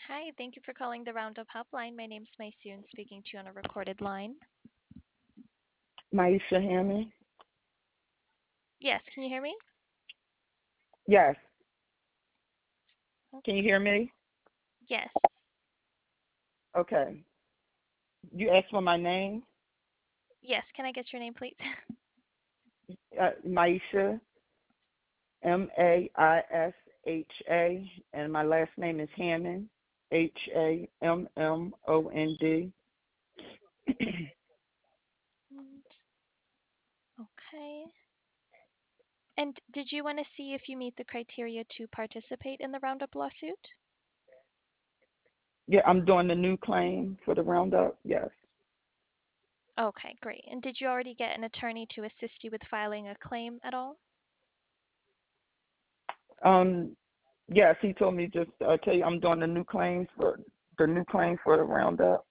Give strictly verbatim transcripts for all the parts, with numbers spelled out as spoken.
Hi, thank you for calling the Roundup Helpline. My name's Maysoon, speaking to you on a recorded line. Maisha Hammond? Yes, can you hear me? Yes. Oh, Can you hear me? yes. Okay. You asked for my name? Yes, can I get your name, please? Uh, Maisha, M A I S H A, and my last name is Hammond, H A M M O N D. Mm, okay. And did you want to see if you meet the criteria to participate in the Roundup lawsuit? Yeah, I'm doing the new claim for the roundup. Yes. Okay, great. And did you already get an attorney to assist you with filing a claim at all? Um. Yes, he told me just uh, tell you I'm doing the new claims for the new claim for the roundup.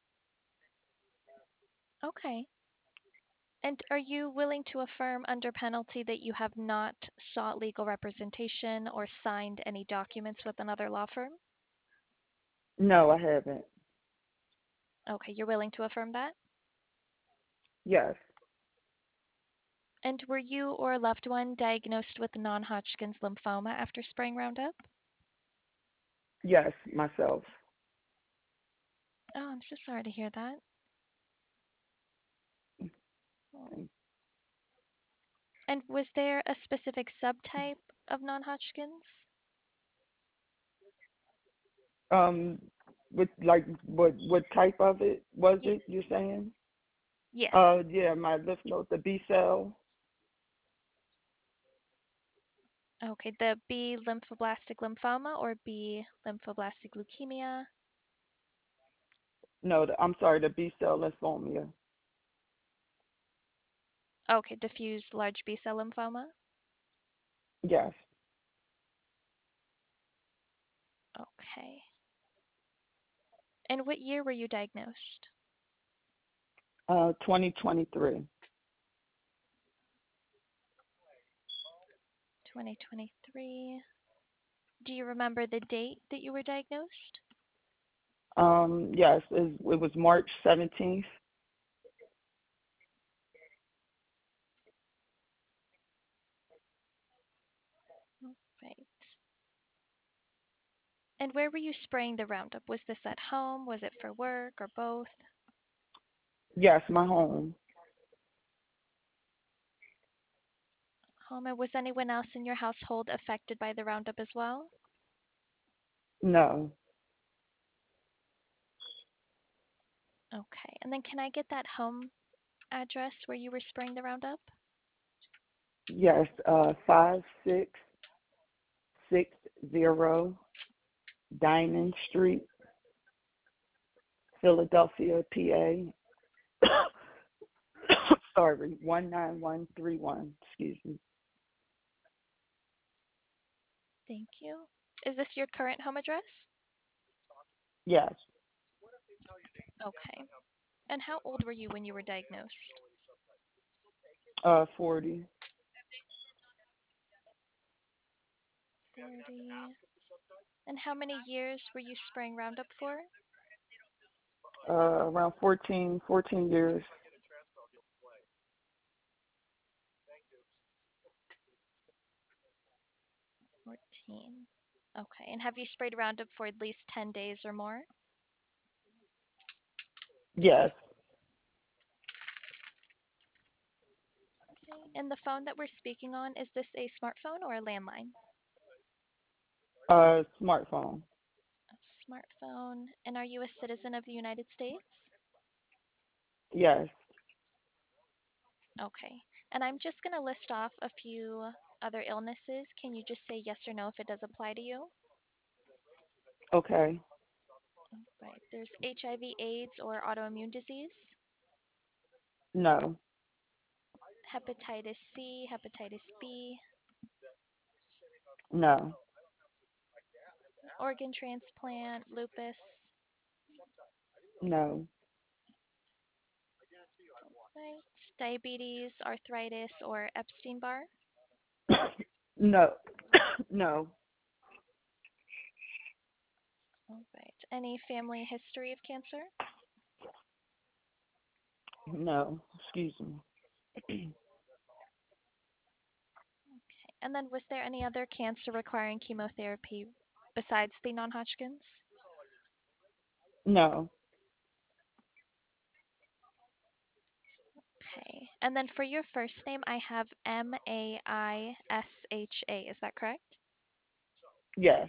Okay. And are you willing to affirm under penalty that you have not sought legal representation or signed any documents with another law firm? No, I haven't. Okay, you're willing to affirm that? Yes. And were you or a loved one diagnosed with non-Hodgkin's lymphoma after spraying Roundup? Yes, myself. Oh, I'm so sorry to hear that. Oh. And was there a specific subtype of non-Hodgkin's? Um, with like what what type of it was Ye- it? You're saying? yes. Uh, yeah, my lymph node, the B cell. Okay, the B lymphoblastic lymphoma or B lymphoblastic leukemia? No, the, I'm sorry, the B cell lymphoma. Okay, diffuse large B-cell lymphoma? Yes. Okay. And what year were you diagnosed? Uh, twenty twenty-three. twenty twenty-three. Do you remember the date that you were diagnosed? Um, yes, it, it was March seventeenth. Right. And where were you spraying the Roundup? Was this at home? Was it for work or both? Yes, my home. Home. And was anyone else in your household affected by the Roundup as well? No. Okay. And then can I get that home address where you were spraying the Roundup? Yes, uh, five six six zero Diamond Street, Philadelphia, P A. Sorry, one nine one three one. Excuse me. Thank you. Is this your current home address? Yes. Okay. And how old were you when you were diagnosed? Uh, forty. forty. And how many years were you spraying Roundup for? Uh, around fourteen, fourteen years. fourteen. Okay. And have you sprayed Roundup for at least ten days or more? Yes. Okay. And the phone that we're speaking on, is this a smartphone or a landline? Uh, smartphone. A smartphone. And are you a citizen of the United States? Yes. Okay. And I'm just going to list off a few other illnesses. Can you just say yes or no if it does apply to you? Okay. Right. There's H I V, AIDS, or autoimmune disease, No. hepatitis C, hepatitis B, No. organ transplant, lupus, No. right? Diabetes, arthritis, or Epstein-Barr. No. No. All right. Any family history of cancer? No, excuse me. Okay. And then was there any other cancer requiring chemotherapy besides the non-Hodgkin's? No. Okay. And then for your first name, I have M A I S H A. Is that correct? Yes.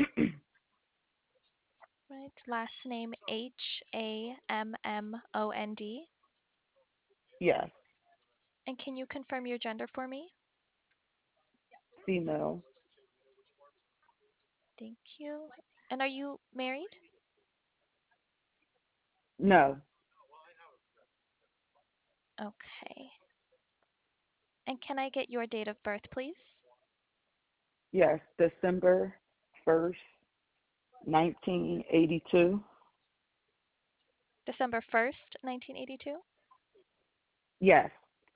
Right. Last name H A M M O N D. Yes. And can you confirm your gender for me? Female. Thank you. And are you married? No. Okay. And can I get your date of birth, please? Yes. December first, nineteen eighty-two. December first, nineteen eighty-two? Yes.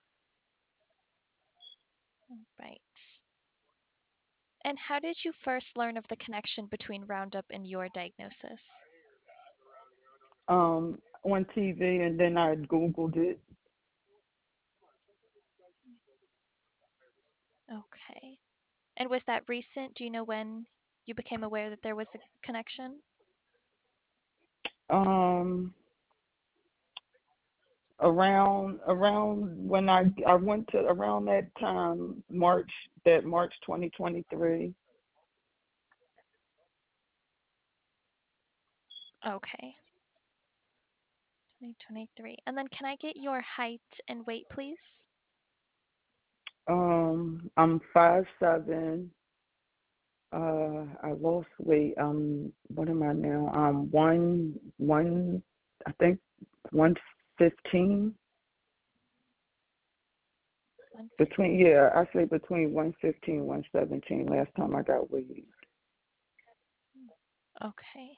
Right. And how did you first learn of the connection between Roundup and your diagnosis? Um, on T V, and then I Googled it. Okay. And was that recent? Do you know when you became aware that there was a connection? Um, around around when I I went to around that time, March that March twenty twenty-three. Okay. twenty twenty-three. And then can I get your height and weight, please? Um, I'm five seven. Uh, I lost weight. Um, what am I now? Um, one one. I think one fifteen. one Between fifteen. yeah, I say between one fifteen, one seventeen. Last time I got weighed. Okay.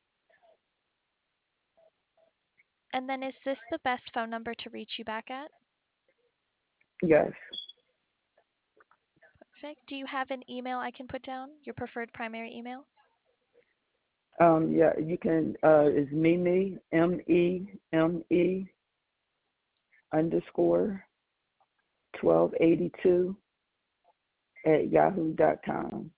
And then is this the best phone number to reach you back at? Yes. Perfect. Do you have an email I can put down? Your preferred primary email? Um, yeah, you can. Uh, is Meme M E M E underscore twelve eighty two at yahoo dot com.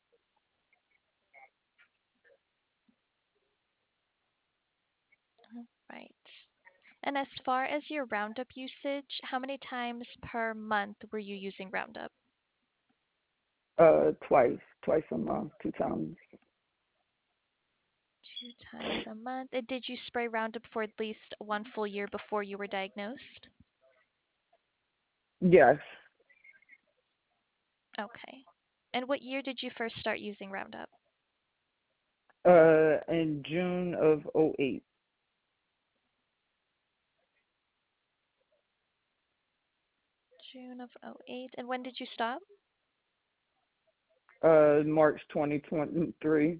Right. And as far as your Roundup usage, how many times per month were you using Roundup? Uh, twice, twice a month, two times. Two times a month. And did you spray Roundup for at least one full year before you were diagnosed? Yes. Okay. And what year did you first start using Roundup? Uh, in June of oh eight. June of oh eight. And when did you stop? Uh, March twenty twenty-three.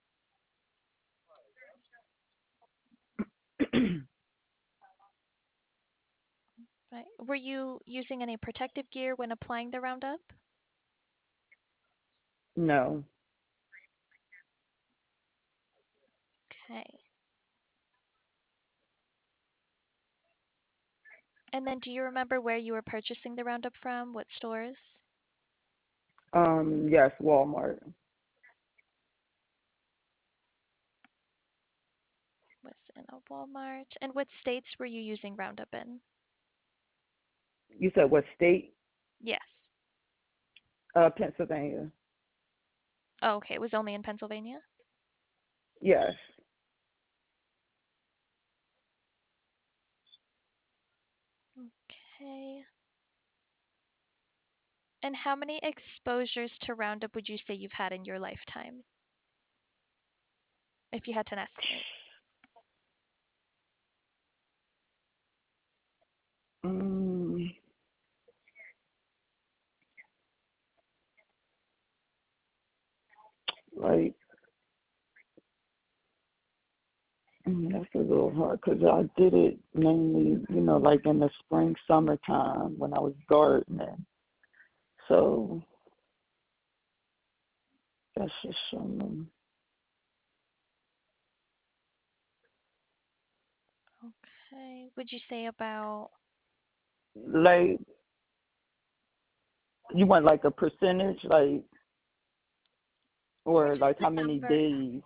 Right. Were you using any protective gear when applying the Roundup? No. Okay. And then do you remember where you were purchasing the Roundup from? What stores? Um, yes, Walmart. Was in a Walmart. And what states were you using Roundup in? You said what state? Yes. Uh, Pennsylvania. Oh, okay. It was only in Pennsylvania? Yes. Okay. And how many exposures to Roundup would you say you've had in your lifetime, if you had to estimate? Um, like mm, that's a little hard because I did it mainly, you know, like in the spring, summertime when I was gardening. So that's just some. Okay. Would you say about Like, you want like a percentage, like, or or just like the how many number? days?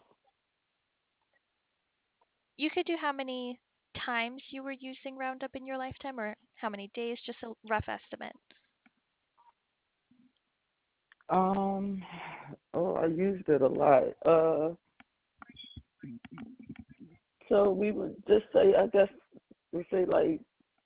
You could do how many times you were using Roundup in your lifetime or how many days, just a rough estimate. Um, oh, I used it a lot. Uh, so we would just say, I guess we say like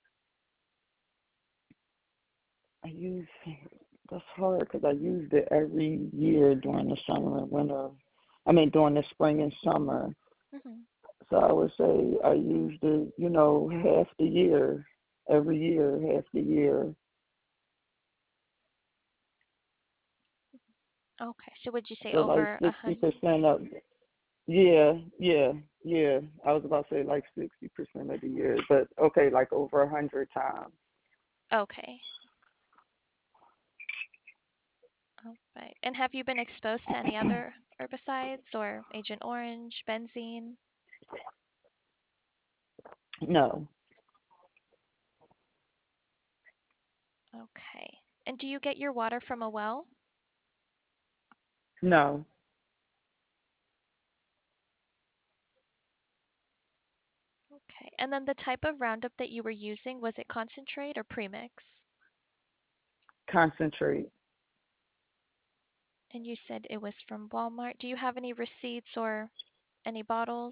I use. That's hard because I used it every year during the summer and winter. I mean, during the spring and summer. Mhm. So I would say I used it, you know, half the year, every year, half the year. Okay. So would you say So like over a sixty hundred? percent of, yeah, yeah, yeah. I was about to say like sixty percent of the year, but okay, like over a hundred times. Okay. All right. And have you been exposed to any other herbicides or Agent Orange, benzene? No, Okay. And do you get your water from a well? no, Okay. And then the type of Roundup that you were using, was it concentrate or premix? concentrate. And you said it was from Walmart. Do you have any receipts or any bottles?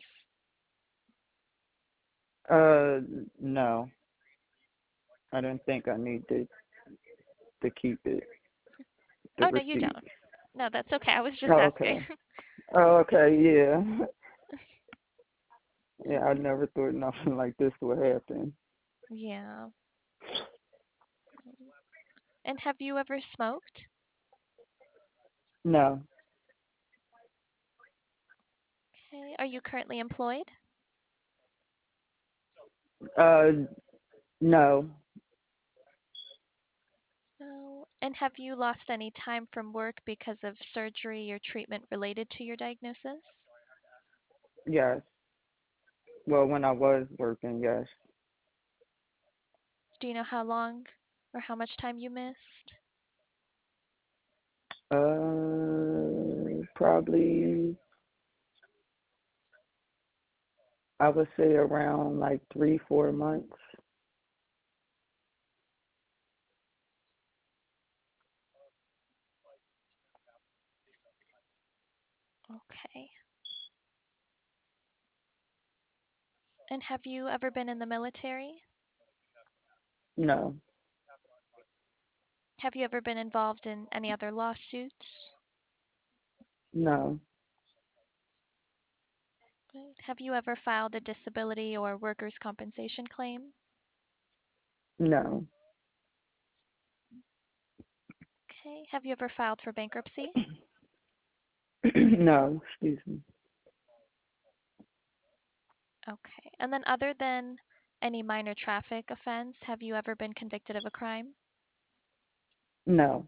Uh, no, I didn't think I need to to keep it, the Oh, no, you receipt. don't. No, that's okay. I was just Oh, asking. okay. Oh, okay, yeah. Yeah, I never thought nothing like this would happen. Yeah. And have you ever smoked? No. Okay. Are you currently employed? Uh, no. No. And have you lost any time from work because of surgery or treatment related to your diagnosis? Yes. Well, when I was working, yes. Do you know how long or how much time you missed? Uh, probably I would say around like three, four months. Okay. And have you ever been in the military? No, Have you ever been involved in any other lawsuits? no, Right. Have you ever filed a disability or workers' compensation claim? no, Okay. Have you ever filed for bankruptcy? no. Excuse me. Okay. And then, other than any minor traffic offense, have you ever been convicted of a crime? No.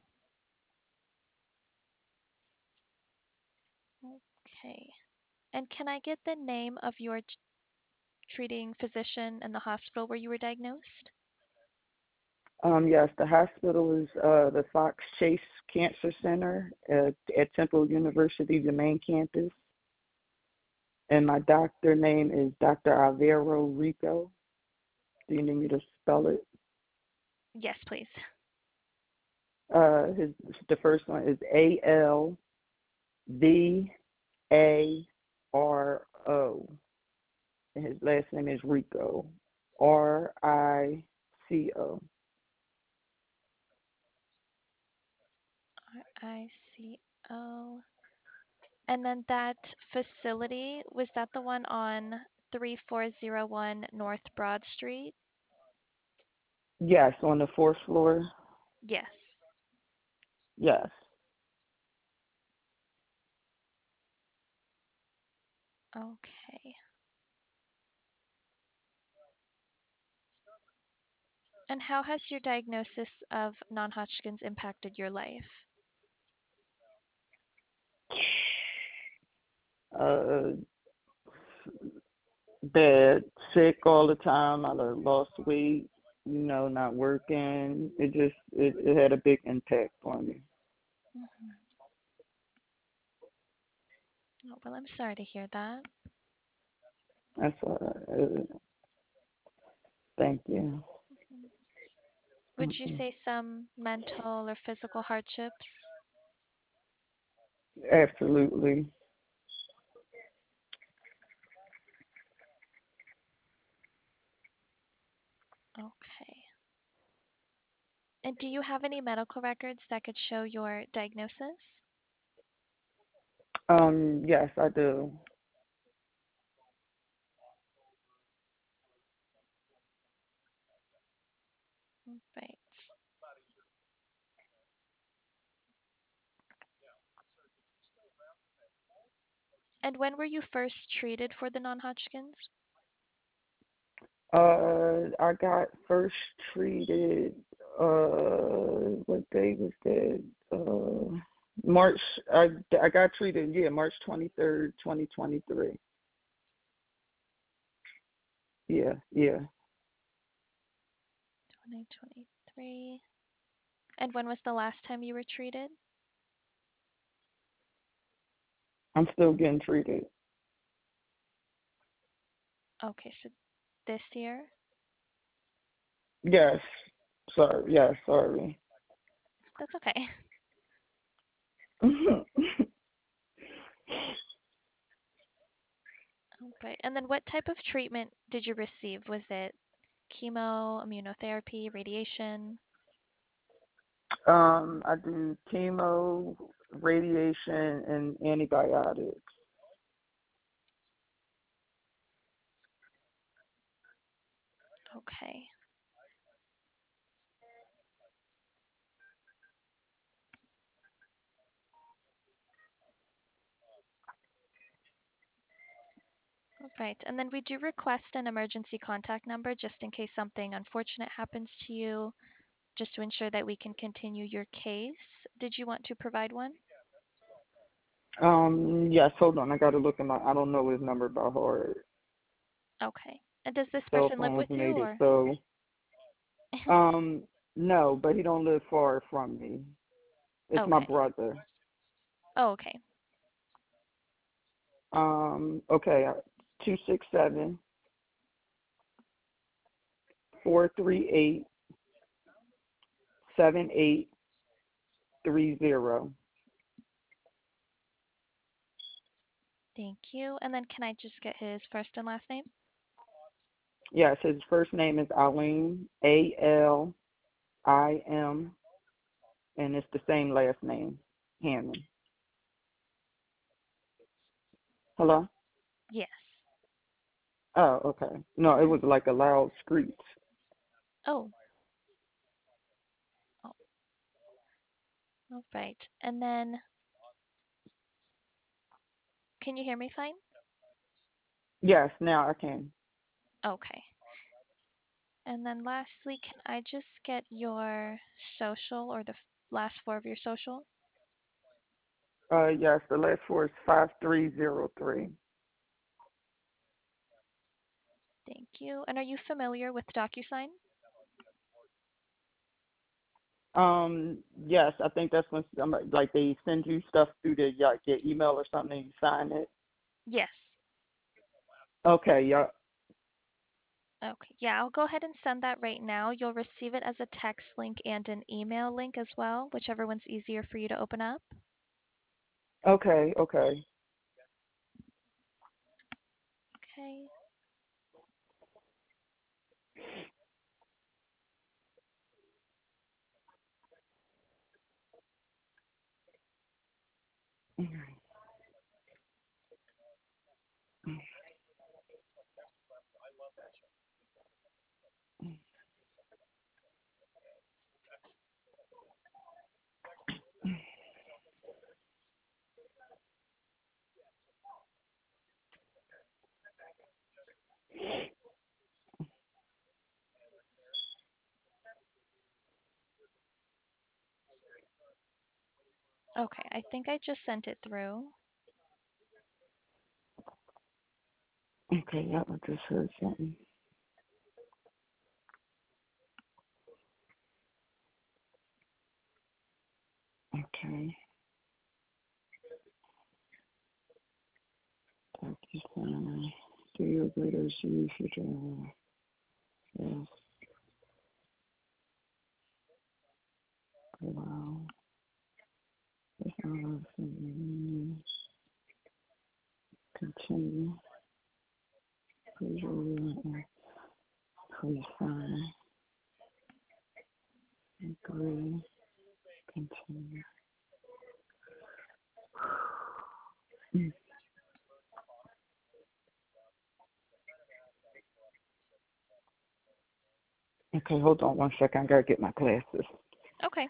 Okay. And can I get the name of your t- treating physician in the hospital where you were diagnosed? Um, yes, the hospital is uh the Fox Chase Cancer Center at, at Temple University, the main campus. And my doctor name is Doctor Alvaro Rico. Do you need me to spell it? Yes, please. Uh, his the first one is A L V A R O, and his last name is Rico, R I C O. R I C O. And then that facility, was that the one on three four zero one North Broad Street? Yes, on the fourth floor. Yes. Yes. Okay. And how has your diagnosis of non-Hodgkin's impacted your life? Uh, bad. sick all the time. I lo- lost weight, you know, not working. It just it, it had a big impact on me. Hmm. Oh, well, I'm sorry to hear that. That's all right. Uh, thank you. Mhm. Would you Mm-mm. say some mental or physical hardships? Absolutely. Okay. And do you have any medical records that could show your diagnosis? Um, yes, I do. Right. And when were you first treated for the non-Hodgkin's? Uh, I got first treated. Uh, what day was that? Uh, March. I I got treated. Yeah, March twenty third, twenty twenty three. Yeah, yeah. twenty twenty-three. And when was the last time you were treated? I'm still getting treated. Okay, so this year? Yes. Sorry. Yes. Sorry. That's okay. Okay. And then what type of treatment did you receive? Was it chemo, immunotherapy, radiation? um, I do chemo, radiation, and antibiotics. Okay. Right. And then we do request an emergency contact number just in case something unfortunate happens to you, just to ensure that we can continue your case. Did you want to provide one? Um, yes. Hold on. I got to look at my. I don't know his number by heart. Okay. And does this Cell person live phone was with you made it or? so. Um, no, but he don't live far from me. It's my Okay. brother. Oh, okay. Um, okay, two six seven four three eight seven eight three zero. Thank you. And then can I just get his first and last name? Yes, his first name is Alim, A L I M, and it's the same last name, Hammond. Hello? Yes. Oh, okay. No, it was like a loud screech. Oh, oh, all right. And then can you hear me fine? Yes, now I can. Okay. And then lastly, can I just get your social or the f- last four of your social? Uh, yes, the last four is five three zero three. Thank you. And are you familiar with DocuSign? Um, yes, I think that's when somebody, like they send you stuff through the like, your email or something, and you sign it. Yes. Okay, yeah. Okay. Yeah, I'll go ahead and send that right now. You'll receive it as a text link and an email link as well, whichever one's easier for you to open up. Okay, okay. Okay. Okay, I think I just sent it through. Okay, yeah, I just heard something. DocuSign. Do you agree to receive future? Yes. Allow. Continue. Please review and please sign. Agree. Continue. Okay, hold on one second. I gotta get my glasses. Okay.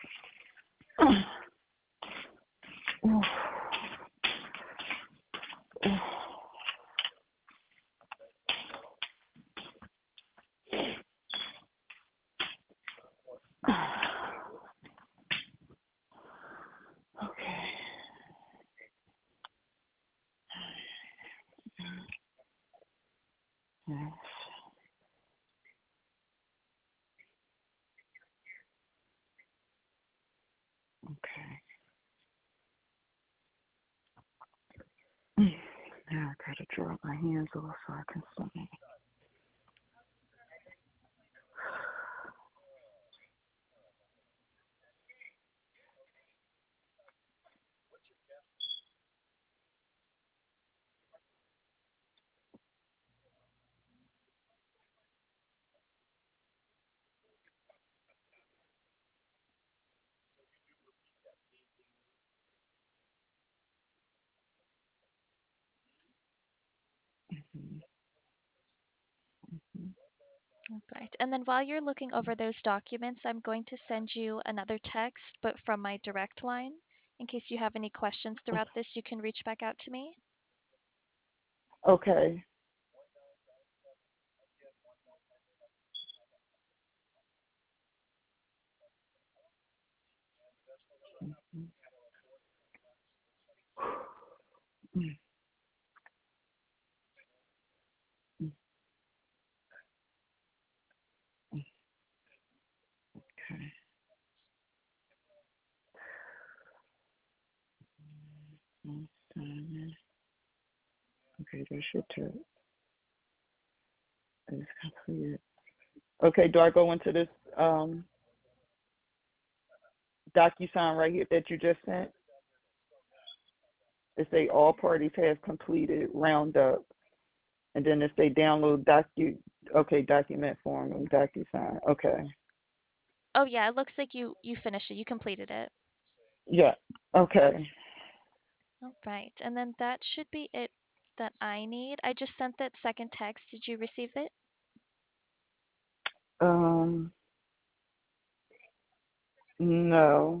Okay. Yes. Okay. Now I gotta draw my hands off so I can sign. All right. And then while you're looking over those documents, I'm going to send you another text, but from my direct line. In case you have any questions throughout this, you can reach back out to me. Okay. Okay. Okay, that should tell. It's completed. Okay, do I go into this um DocuSign right here that you just sent? It say all parties have completed roundup, and then it say download docu. Okay, document form and DocuSign. Okay. Oh yeah, it looks like you you finished it. You completed it. Yeah. Okay. All right. And then that should be it that I need. I just sent that second text. Did you receive it? Um. No.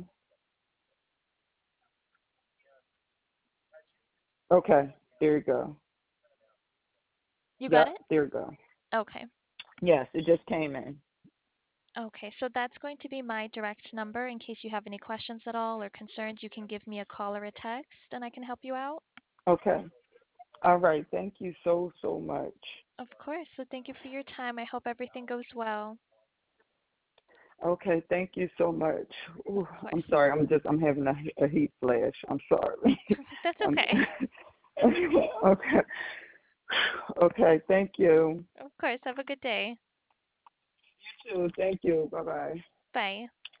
Okay. There you go. You got Yep. it? There you go. Okay. Yes, it just came in. Okay, so that's going to be my direct number. In case you have any questions at all or concerns, you can give me a call or a text and I can help you out. Okay. All right. Thank you so so much. Of course. So thank you for your time. I hope everything goes well. Okay, thank you so much. Ooh, Of I'm course. sorry, I'm just I'm having a, a heat flash. I'm sorry. That's I'm, okay. okay. Okay, thank you. Of course. Have a good day. You too. Thank you. Bye bye. Bye.